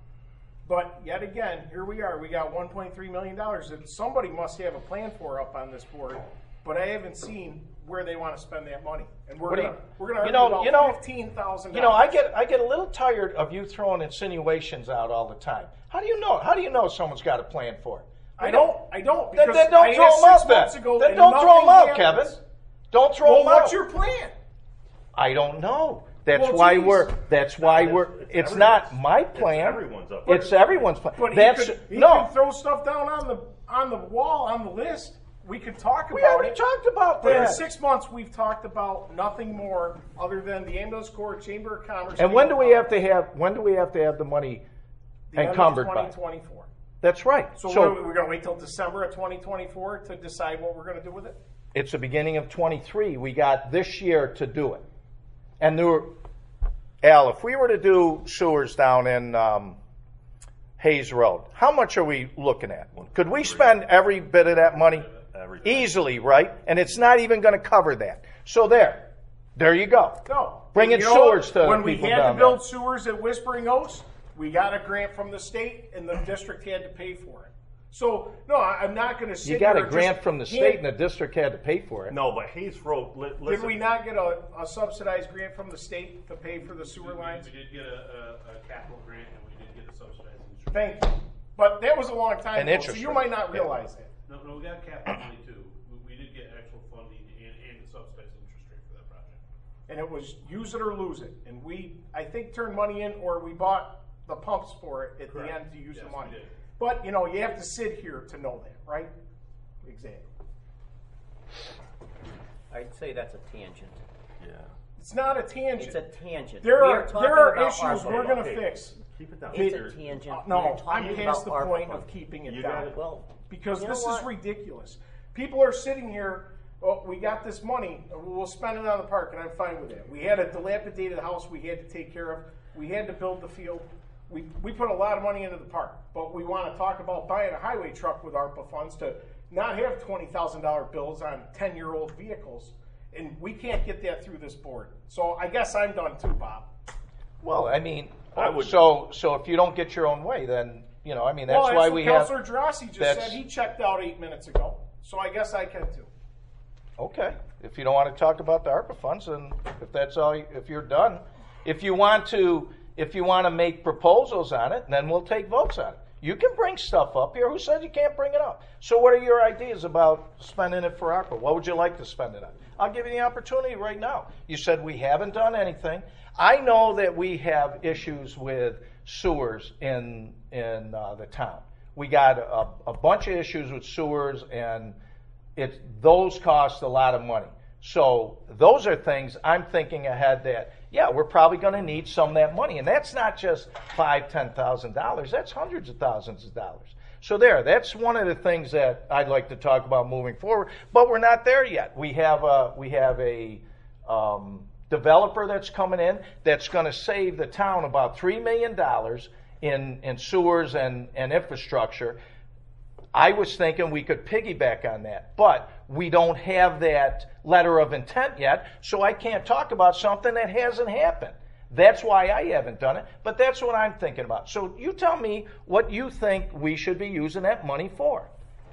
But yet again, here we are. We got one point three million dollars that somebody must have a plan for up on this board, but I haven't seen where they want to spend that money. And we're What do gonna you- we're gonna you know- argue you about know- fifteen thousand You know, I get I get a little tired of you throwing insinuations out all the time. How do you know? How do you know someone's got a plan for it? I don't. I don't. Then, Because then don't I throw asked them six out. Then, months ago then and don't throw them out, nothing Kevin. happens. Don't throw Well, them out. what's your plan? I don't know. That's Well, why geez. we're. That's why It's we're. It's not everyone's. my It's plan. everyone's up. It's everyone's plan. But That's he could, he no. could throw stuff down on the on the wall on the list. We could talk We about already it. talked about But in that. six months, we've talked about nothing more other than the ambulance corps, chamber of commerce. And when do we have to have? When do we have to have the money encumbered by? twenty twenty-four. That's right. So, So, what, we're going to wait till December of twenty twenty-four to decide what we're going to do with it. it's the beginning of twenty-three. We got this year to do it. And there were, Al, if we were to do sewers down in um, Hayes Road, how much are we looking at? Could we spend every bit of that money? Everything. Easily, right? And it's not even going to cover that. So there. There you go. No. Bringing You know, sewers to when we people had down to build there. sewers at Whispering Oaks, we got a grant from the state, and the district had to pay for it. So, no, I- I'm not gonna sit You got a here and grant just from the hand- state and the district had to pay for it. No, but Hayes Road, li- Did listen. we not get a, a subsidized grant from the state to pay for the We- sewer we- lines? We did get a, a, a capital grant and we did get a subsidized interest. Thank you. But that was a long time An ago, so interest you rate. might not Yeah. realize that. No, no, we got capital money too. We, we did get actual funding and, and a subsidized interest rate for that project. And it was use it or lose it. And we, I think, turned money in, or we bought the pumps for it at the Correct. end to use the Yes, money. we did. But, you know, you have to sit here to know that, right? Exactly. I'd say that's a tangent. Yeah. It's not a tangent. It's a tangent. There We are, talking there are about issues ARPA. we're gonna Okay. fix. Keep it down. It's You're- a tangent. Uh, We're No, I'm talking past the about ARPA point funds. of keeping it You down. got it. Well, Because you know this is what? ridiculous. People are sitting here, oh, we got this money, we'll spend it on the park, and I'm fine with that. We had a dilapidated house we had to take care of. We had to build the field. We, we put a lot of money into the park, but we want to talk about buying a highway truck with ARPA funds to not have twenty thousand dollar bills on ten-year-old vehicles, and we can't get that through this board. So I guess I'm done too, Bob. Well, I mean, I would- so so if you don't get your own way, then you know, I mean, that's well, why that's we what have. Councilor Drossi just that's- said. He checked out eight minutes ago, so I guess I can too. Okay, if you don't want to talk about the ARPA funds, then if that's all, you- if you're done, if you want to, if you want to make proposals on it, then we'll take votes on it. You can bring stuff up here. Who said you can't bring it up? So what are your ideas about spending it for ARPA? What would you like to spend it on? I'll give you the opportunity right now. You said we haven't done anything. I know that we have issues with sewers in in uh, the town. We got a, a bunch of issues with sewers, and it those cost a lot of money. So those are things I'm thinking ahead that, yeah, we're probably going to need some of that money. And that's not just five, ten thousand dollars. That's hundreds of thousands of dollars. So there, that's one of the things that I'd like to talk about moving forward. But we're not there yet. We have a we have a um, developer that's coming in that's going to save the town about three million dollars in in sewers and, and infrastructure. I was thinking we could piggyback on that, but we don't have that letter of intent yet, so I can't talk about something that hasn't happened. That's why I haven't done it, but that's what I'm thinking about. So you tell me what you think we should be using that money for.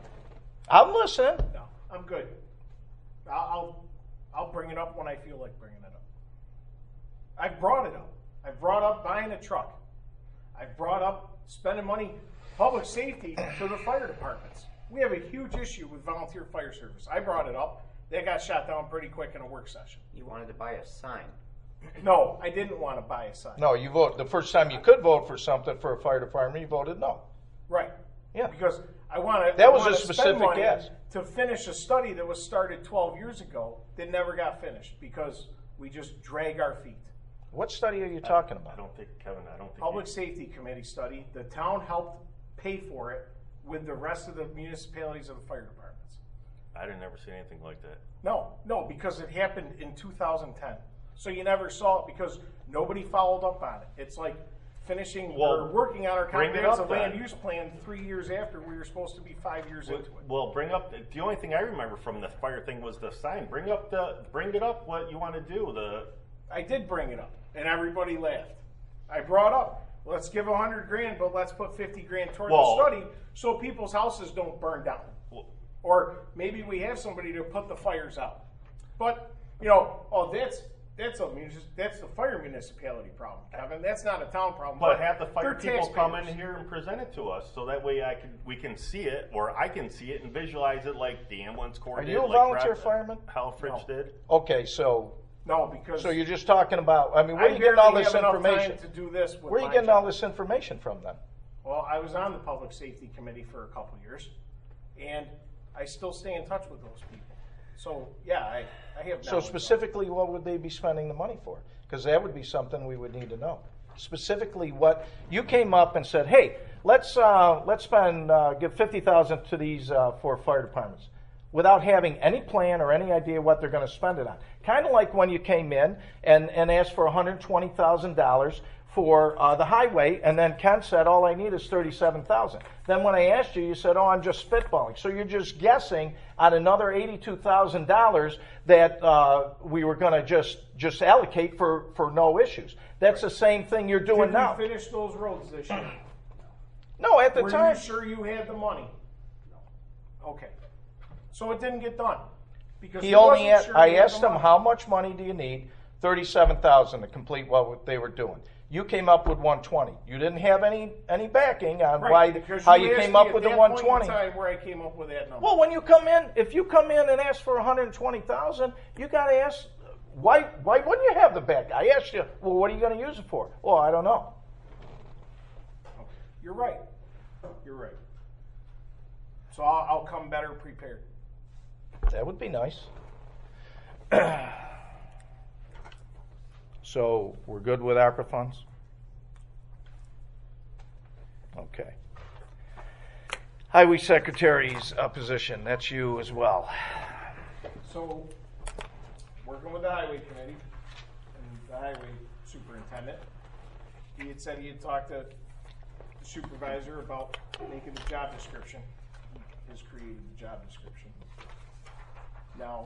I'm listening. No, I'm good. I'll, I'll, I'll bring it up when I feel like bringing it up. I've brought it up. I've brought up buying a truck. I've brought up spending money, public safety for the fire departments. We have a huge issue with volunteer fire service. I brought it up. They got shot down pretty quick in a work session. You wanted to buy a sign. No, I didn't want to buy a sign. No, you vote. The first time you could vote for something for a fire department, you voted no. Right. Yeah. Because I want to. That was a spend specific money yes. to finish a study that was started twelve years ago that never got finished because we just drag our feet. What study are you talking I about? don't think, Kevin, I don't think. Public you- Safety Committee study. The town helped pay for it with the rest of the municipalities of the fire departments. I didn't ever see anything like that. No, no, because it happened in two thousand ten. So you never saw it because nobody followed up on it. It's like finishing Well, or working on our bring it comprehensive up land then. use plan three years after we were supposed to be five years into it. Well, bring up, the only thing I remember from the fire thing was the sign. Bring up the, bring it up what you want to do, the, I did bring it up, and everybody laughed. I brought up, let's give a hundred grand, but let's put fifty grand toward Well- the study so people's houses don't burn down. well, Or maybe we have somebody to put the fires out. But, you know, oh, that's that's a munis- that's the fire municipality problem, Kevin. That's not a town problem. but have the fire they're people come in taxpayers. here and present it to us, so that way I can, we can see it, or I can see it and visualize it like the ambulance corps Are did. you a like volunteer Rob- fireman? Halfridge No. did. Okay, so No, because so you're just talking about. I mean, where I are you getting all barely this have enough information? time to do this. With Where are you my getting job. all this information from then? Well, I was on the Public Safety Committee for a couple of years, and I still stay in touch with those people. So, yeah, I, I have So knowledge. specifically, what would they be spending the money for? Because that would be something we would need to know. Specifically, what you came up and said, "Hey, let's uh, let's spend uh, give fifty thousand to these uh, four fire departments," without having any plan or any idea what they're going to spend it on. Kind of like when you came in and, and asked for one hundred twenty thousand dollars for uh, the highway, and then Ken said, all I need is thirty-seven thousand dollars. Then when I asked you, you said, oh, I'm just spitballing. So you're just guessing on another eighty-two thousand dollars that uh, we were going to just just allocate for, for no issues. That's the same thing you're doing Did now. we finish those roads this year? No, at the Were time. you sure you had the money? Okay. So it didn't get done? Because He only, wasn't asked- sure I he had asked the him, money. how much money do you need? Thirty-seven thousand to complete what they were doing. You came up with one twenty. You didn't have any, any backing on Right, why, because how you you asked came me up at with the that one point in twenty. time where I came up with that number. Well, when you come in, if you come in and ask for one hundred twenty thousand, you got to ask, why, why wouldn't you have the back? I asked you, well, what are you going to use it for? Well, I don't know. You're right. You're right. So I'll, I'll come better prepared. That would be nice. So we're good with ARPA funds? Okay. Highway Secretary's uh, position, that's you as well. So, working with the highway committee and the highway superintendent, he had said he had talked to the supervisor about making the job description. He has created the job description. Now,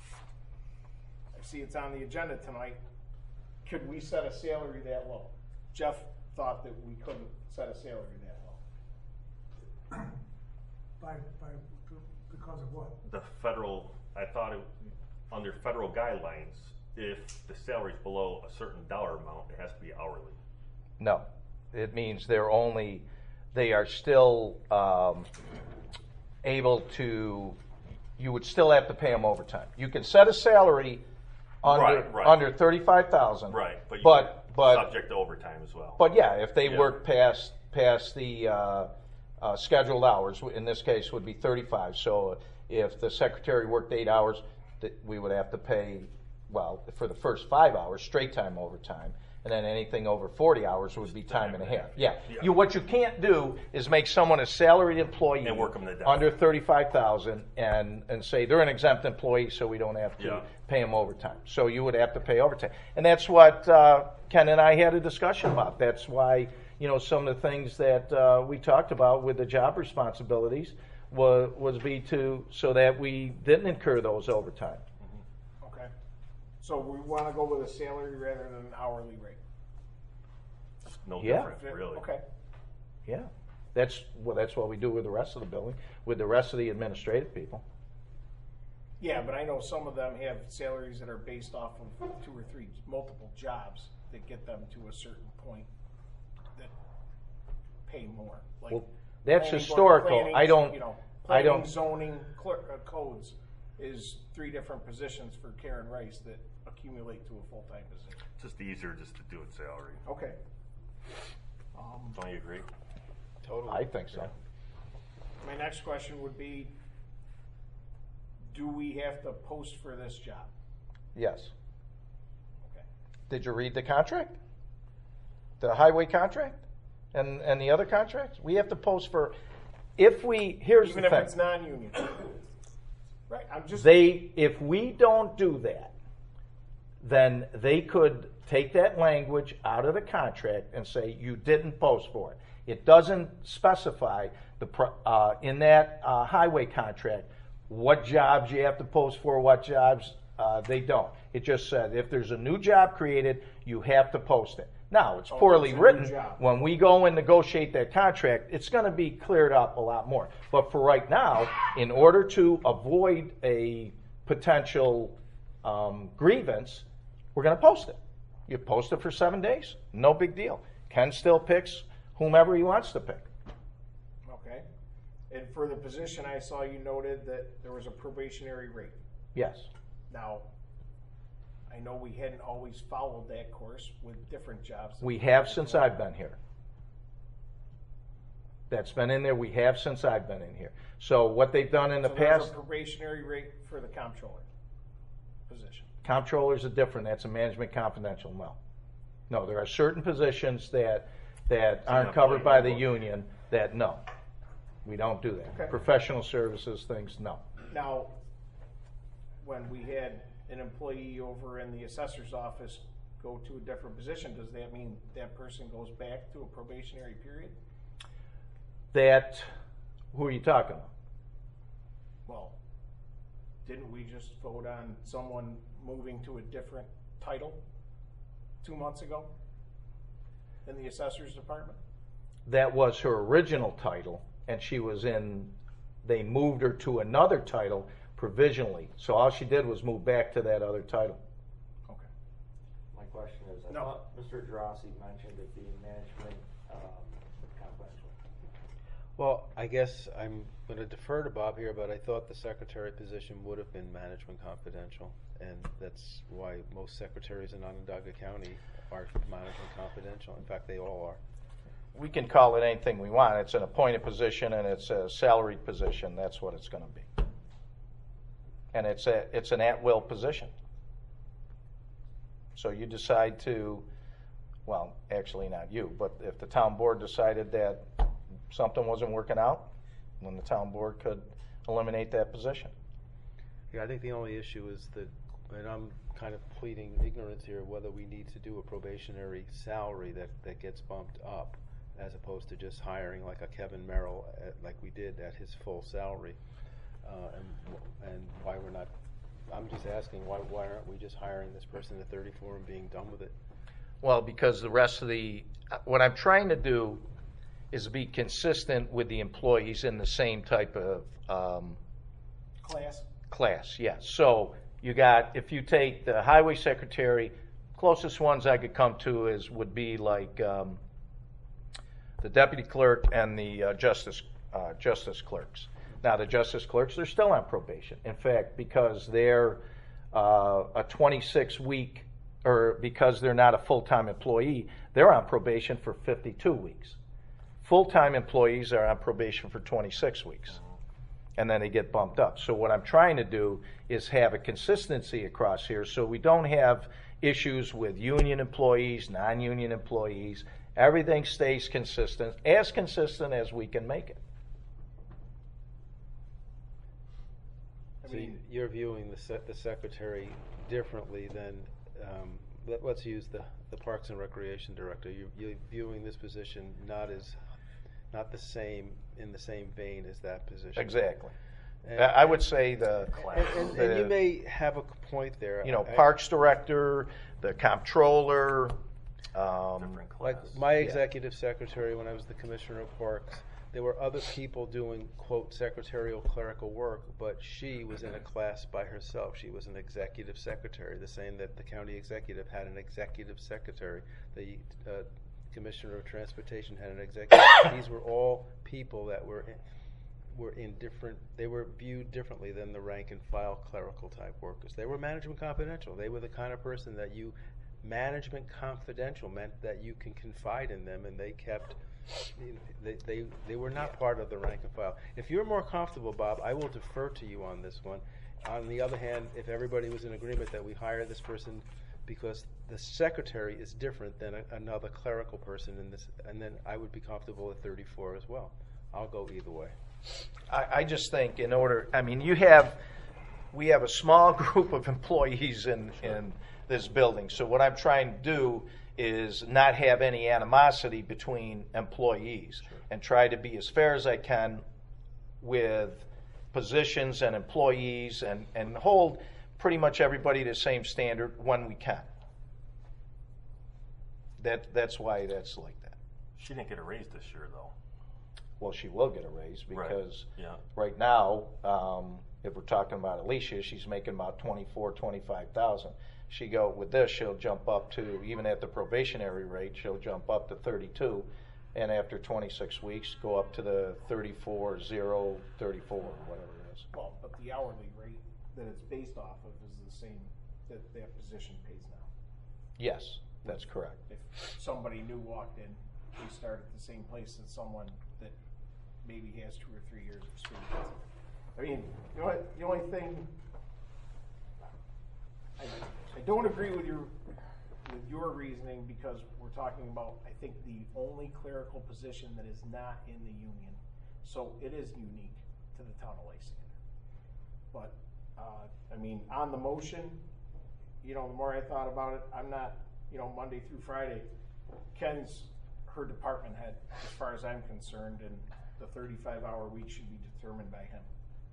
I see it's on the agenda tonight. Could we set a salary that low? Jeff thought that we couldn't set a salary that low. By, by, because of what? The federal, I thought it, under federal guidelines, if the salary's below a certain dollar amount, it has to be hourly. No, it means they're only, they are still um, able to, you would still have to pay them overtime. You can set a salary under, Right, right. under thirty-five thousand. Right, but you But, but, subject to overtime as well. but yeah, if they Yeah. work past, past the uh, uh, scheduled hours, in this case would be thirty-five. So if the secretary worked eight hours, that we would have to pay, well, for the first five hours, straight time overtime. And then anything over forty hours would be time and a half. Yeah. Yeah. You, what you can't do is make someone a salaried employee And work 'em to death. under thirty-five thousand and, and say they're an exempt employee, so we don't have to Yeah. pay them overtime. So you would have to pay overtime. And that's what uh, Ken and I had a discussion about. That's why, you know, some of the things that uh, we talked about with the job responsibilities was, was be to, so that we didn't incur those overtime. Okay. So we want to go with a salary rather than an hourly rate. No Yeah. different, really. Okay. Yeah. That's, well, that's what we do with the rest of the building, with the rest of the administrative people. Yeah, but I know some of them have salaries that are based off of two or three, multiple jobs that get them to a certain point that pay more. Like Well, that's planning board- historical. planning, I don't- You know, I planning, don't- zoning, clerk, uh, codes is three different positions for Karen Rice that accumulate to a full-time position. It's just easier just to do it salary. Okay. Um, Don't you agree? I think so. my next question would be, do we have to post for this job? Yes. Okay. Did you read the contract? The highway contract? And, and the other contracts? We have to post for, if we, here's Even the if thing. it's non-union? Right, I'm just. They, if we don't do that, then they could take that language out of the contract and say you didn't post for it. It doesn't specify the pro- uh, in that uh, highway contract what jobs you have to post for, what jobs uh, they don't. It just said if there's a new job created, you have to post it. Now, it's Oh, poorly it's a new written. job. When we go and negotiate that contract, it's going to be cleared up a lot more. But for right now, in order to avoid a potential um, grievance, we're going to post it. You post it for seven days, no big deal. Ken still picks whomever he wants to pick. Okay. And for the position, I saw you noted that there was a probationary rate. Yes. Now, I know we hadn't always followed that course with different jobs. We have since I've been here. That's been in there. We have since I've been in here. So what they've done in the So there's past, a probationary rate for the comptroller position. comptrollers are different. That's a management confidential. No. No, there are certain positions that, that aren't not covered by the playing union that no. We don't do that. Okay. Professional services things, no. Now, when we had an employee over in the assessor's office go to a different position, does that mean that person goes back to a probationary period? That, who are you talking about? Well, didn't we just vote on someone moving to a different title two months ago in the assessor's department? That was her original title, and she was in they moved her to another title provisionally. So all she did was move back to that other title. Okay. My question is, I No. thought Mister Drossy mentioned it being management um, confidential. Well, I guess I'm going to defer to Bob here, but I thought the secretary position would have been management confidential, and that's why most secretaries in Onondaga County are management confidential. In fact, they all are. We can call it anything we want. It's an appointed position and it's a salaried position. That's what it's going to be. And it's a it's an at-will position. So you decide to, well, actually not you, but if the town board decided that something wasn't working out, then the town board could eliminate that position. Yeah, I think the only issue is that, and I'm kind of pleading ignorance here, whether we need to do a probationary salary that, that gets bumped up, as opposed to just hiring like a Kevin Merrill, at, like we did at his full salary, uh, and and why we're not. I'm just asking why why aren't we just hiring this person at thirty-four and being done with it? Well, because the rest of the, what I'm trying to do is be consistent with the employees in the same type of um, Class? class, yes. So you got, if you take the highway secretary, closest ones I could come to is, would be like um, the deputy clerk and the uh, justice uh, justice clerks. Now, the justice clerks, they're still on probation. In fact, because they're uh, a twenty-six week, or because they're not a full-time employee, they're on probation for fifty-two weeks. Full-time employees are on probation for twenty-six weeks, and then they get bumped up. So what I'm trying to do is have a consistency across here so we don't have issues with union employees, non-union employees. Everything stays consistent, as consistent as we can make it. I So mean, you're viewing the se- the secretary differently than, um, let, let's use the, the Parks and Recreation Director. You're, you're viewing this position not as, not the same, in the same vein as that position. Exactly. And- I I would say the, And, and, and you the, may have a point there. you know, I- Parks Director, the Comptroller, um, Different Like class. my executive secretary, when I was the commissioner of parks, there were other people doing, quote, secretarial clerical work, but she was in a class by herself. She was an executive secretary, the same that the county executive had an executive secretary. The uh, commissioner of transportation had an executive. These were all people that were in, were in different, they were viewed differently than the rank and file clerical type workers. They were management confidential. They were the kind of person that you, management confidential meant that you can confide in them, and they kept, they, they, they were not part of the rank and file. If you're more comfortable, Bob, I will defer to you on this one. On the other hand, if everybody was in agreement that we hire this person because the secretary is different than a, another clerical person in this, and then I would be comfortable at thirty-four as well. I'll go either way. I, I just think in order, I mean, you have, we have a small group of employees in, in this building. So what I'm trying to do is not have any animosity between employees and try to be as fair as I can with positions and employees and, and hold pretty much everybody to the same standard when we can. That, that's why that's like that. She didn't get a raise this year, though. Well, she will get a raise Right. because Yeah. right now, um, if we're talking about Alicia, she's making about twenty-four, twenty-five thousand. She go with this, she'll jump up to, even at the probationary rate, she'll jump up to thirty-two, and after twenty-six weeks, go up to the thirty-four, zero, thirty-four, whatever it is. well, but the hourly rate that it's based off of is the same that that position pays now. Yes, that's correct. If somebody new walked in, they start at the same place as someone that maybe has two or three years of experience. I mean, you know what, the only thing, I, I don't agree with your, with your reasoning because we're talking about, I think, the only clerical position that is not in the union. So it is unique to the town of Lysander. But, uh, I mean, on the motion, you know, the more I thought about it, I'm not, you know, Monday through Friday, Ken's her department head, as far as I'm concerned, and the thirty-five hour week should be determined by him.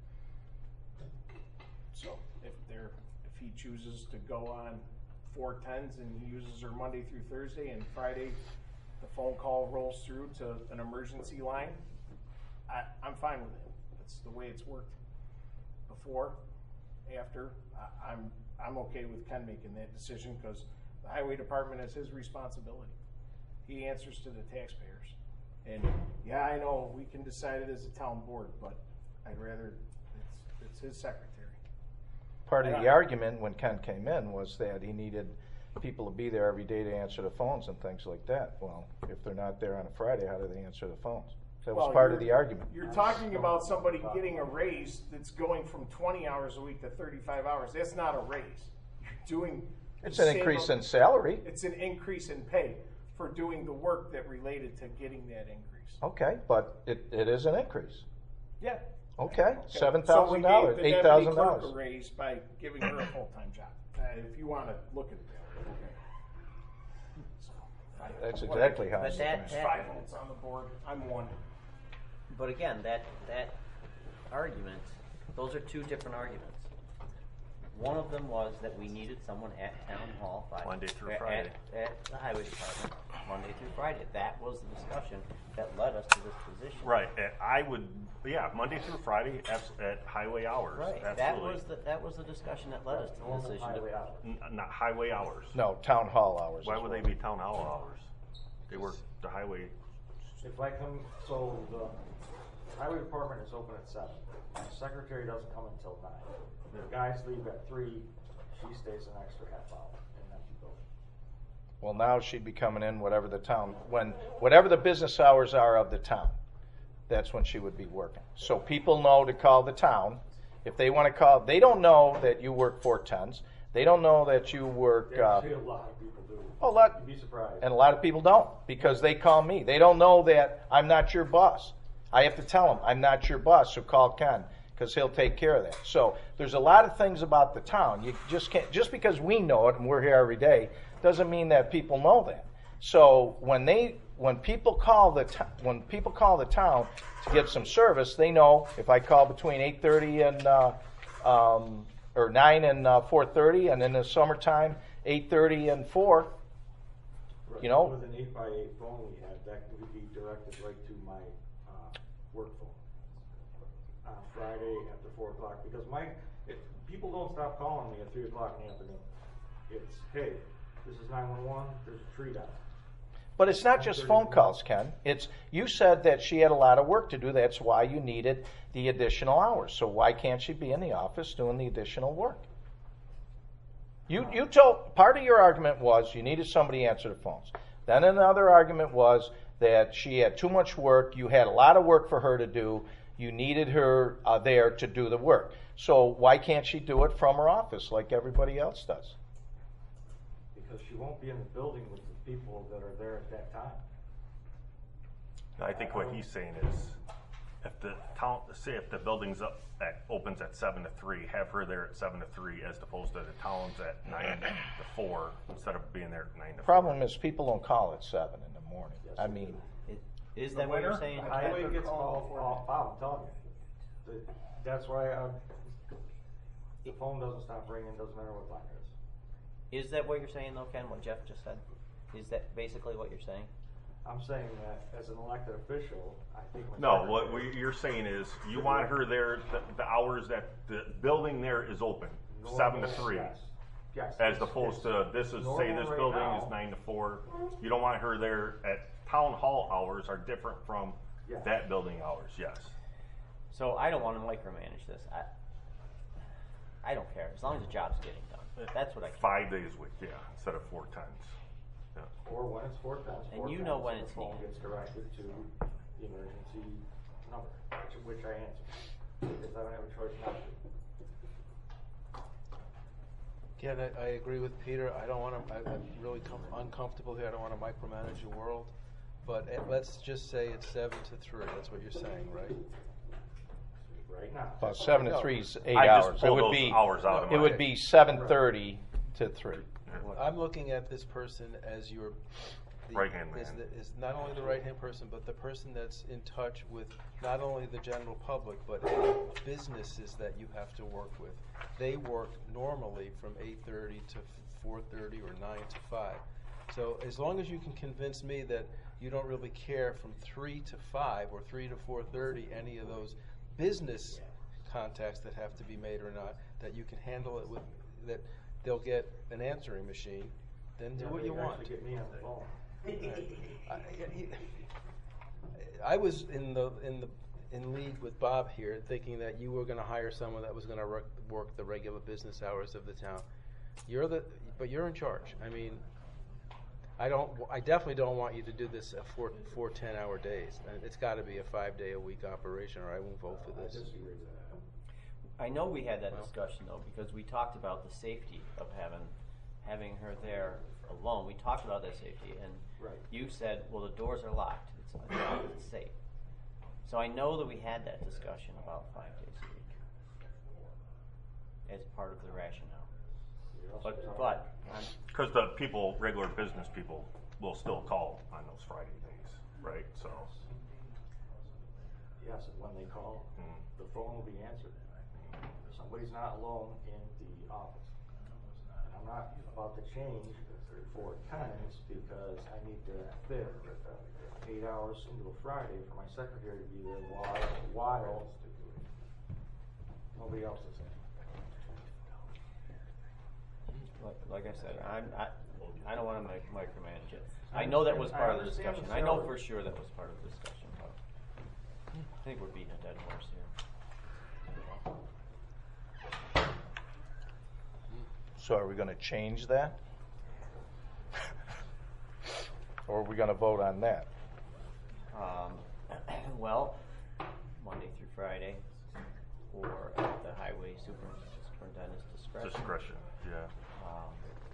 So if they're, if he chooses to go on four tens and he uses her Monday through Thursday, and Friday the phone call rolls through to an emergency line, I, I'm fine with it. It's the way it's worked before, after. I, I'm, I'm okay with Ken making that decision because the highway department is his responsibility. He answers to the taxpayers. And yeah, I know we can decide it as a town board, but I'd rather, it's, it's his secretary. Part of Yeah. the argument when Ken came in was that he needed people to be there every day to answer the phones and things like that. Well, if they're not there on a Friday, how do they answer the phones? That was Well, part of you're- the argument. You're talking about somebody getting a raise that's going from twenty hours a week to thirty-five hours. That's not a raise. You're doing. the It's an same increase am- in salary. It's an increase in pay for doing the work that related to getting that increase. Okay, but it, it is an increase. Yeah. Okay, Okay. seven thousand dollars, So we gave eight the deputy thousand clerk dollars. a raise by giving her a full-time job, uh, if you wanna look at it that way. So, I- That's what- exactly how But it's that- done. There's five votes on the board, I'm one. But again, that, that argument, those are two different arguments. One of them was that we needed someone at town hall five. Monday through at- Friday. At the highway department, Monday through Friday. That was the discussion that led us to this position. Right, and I would, yeah, Monday through Friday abs- at highway hours, Right, absolutely. that was the, that was the discussion that led us to the Normal decision. to- highway hours. N- Not highway hours. No, town hall hours. Why is would what- they be town hall hours? They work the highway, If I come, so the highway department is open at seven. My secretary doesn't come until nine. The guys leave at three, she stays an extra half hour in that building. Well, now she'd be coming in whatever the town, when, whatever the business hours are of the town, that's when she would be working. So people know to call the town. If they want to call, they don't know that you work four tens. They don't know that you work, uh, Actually, a lot of people do. a lot- You'd be surprised. and a lot of people don't because they call me. They don't know that I'm not your boss. I have to tell them I'm not your boss, so call Ken because he'll take care of that. So there's a lot of things about the town. You just can't, just because we know it and we're here every day doesn't mean that people know that. So when they, when people call the, to, when people call the town to get some service, they know if I call between eight thirty and, uh, um, or nine and uh, four thirty, and in the summertime, eight thirty and four, Right. you know. With an eight by eight phone we had, that would be directed right to my, uh, work phone. On Friday after four o'clock, because my, it, people don't stop calling me at three o'clock in the afternoon. It's, hey, this is nine one one, there's a tree down. But it's not just phone calls, Ken. It's, you said that she had a lot of work to do. That's why you needed the additional hours. So why can't she be in the office doing the additional work? You, you told, part of your argument was you needed somebody to answer the phones. Then another argument was that she had too much work. You had a lot of work for her to do. You needed her uh, there to do the work. So why can't she do it from her office like everybody else does? Because she won't be in the building with the people that are there at that time. I think what he's saying is, if the town, say if the building's up, at, opens at seven to three, have her there at seven to three as opposed to the town's at nine to four, instead of being there at nine to four. Problem is people don't call at seven in the morning. I mean, It- Is that what you're winter? saying? The highway Ken? gets called off, I'm telling you. The- That's why I, the phone doesn't stop ringing, doesn't matter what time it is. Is that what you're saying though, Ken, what Jeff just said? Is that basically what you're saying? I'm saying that as an elected official, I think. my No, what secretary- we- you're saying is, you want her there, the, the hours that the building there is open, seven to Normal, three. yes. Yes. As it's- opposed it's to, this is, say normal this right building now. is nine to four. You don't want her there at, town hall hours are different from Yes. that building hours, yes. So I don't want to micromanage this. I, I don't care, as long as the job's getting done. That's what I care. Five days a week, yeah, instead of four times. Yeah. Or when it's four times, And four you times, know when the it's phone needed. gets directed to the emergency number, which, which I answer, because I don't have a choice not to. Again, I, I agree with Peter. I don't want to, I'm really com- uncomfortable here. I don't want to micromanage your world. But uh, let's just say it's seven to three. That's what you're saying, right? Right now. well, seven to three is eight I just hours. It pulled would those be, hours out of it my- would be seven thirty to three. I'm looking at this person as your the- Right-hand is man. the- is not only the right-hand person, but the person that's in touch with not only the general public, but any businesses that you have to work with. They work normally from eight thirty to four thirty or nine to five. So as long as you can convince me that you don't really care from three to five or three to four thirty, any of those business contacts that have to be made or not, that you can handle it with, that they'll get an answering machine, then do Yeah, what they you want. actually get me on the phone. I, I was in the in the in league with Bob here, thinking that you were going to hire someone that was going to work, work the regular business hours of the town. You're the, but you're in charge. I mean, I don't. I definitely don't want you to do this at four four ten hour days. And it's got to be a five day a week operation, or I won't vote for I this. disagree with that. I know we had that Well. discussion though, because we talked about the safety of having, having her there alone. We talked about that safety, and Right. you said, well, the doors are locked, it's, it's safe. So I know that we had that discussion about five days a week as part of the rationale. You're also But, talking- but, I'm, Because the people, regular business people, will still call on those Friday days, right? So, Yes, and when they call, Mm. the phone will be answered. Somebody's not alone in the office. And I'm not about to change for tenants because I need to fit eight hours into a Friday for my secretary to be there while, while nobody else is in. like, like I said, I'm, I, I don't wanna mic- micromanage it. I know that was part of the understand discussion. the I know salary. for sure that was part of the discussion, but I think we're beating a dead horse here. So are we gonna change that? Or are we gonna vote on that? Um, well, Monday through Friday, or at the highway super- superintendent's discretion. discretion, yeah. Um,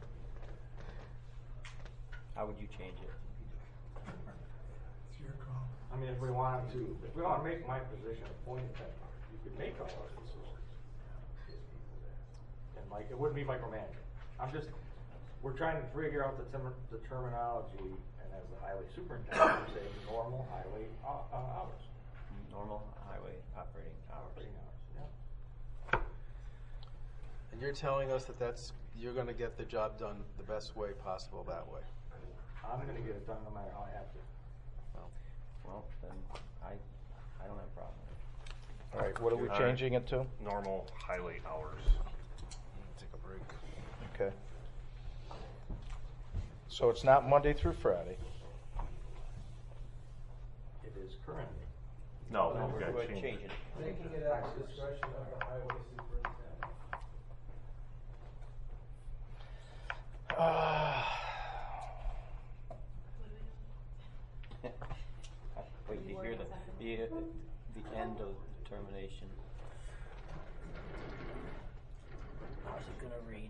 How would you change it? It's your call. I mean, if we wanted to, if we want to make my position appointed, then you could make all those decisions. And like, it wouldn't be micromanaging. I'm just, we're trying to figure out the term, the terminology, and as the highway superintendent, I'm saying normal highway uh, uh, hours. Normal highway operating hours. Operating hours, yeah. And you're telling us that that's you're going to get the job done the best way possible that way. I'm gonna get it done no matter how I have to. Well, Well, then I, I don't have a problem with it. All right, what are we All right. changing it to? Normal highway hours. take a break. Okay. So it's not Monday through Friday. It is currently. No, No, we we're, gotta we're change changing it. it. Making it at the discretion of the highway superintendent. Wait, you hear the, the, the end of the termination. How's it gonna read?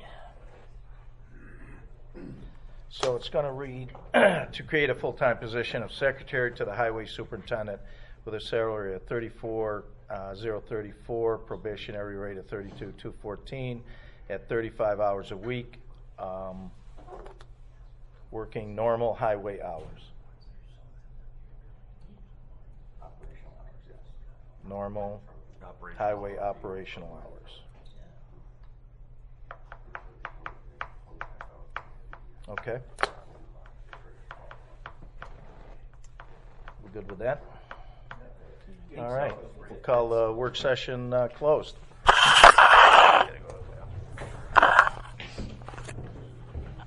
So it's going to read, to create a full-time position of secretary to the highway superintendent with a salary of thirty-four thousand thirty-four, probationary rate of thirty-two thousand two hundred fourteen, at thirty-five hours a week, um, working normal highway hours. Operational hours, yes. Normal Operational highway operational hours. Okay. We good with that? All right. We'll call the work session uh, closed.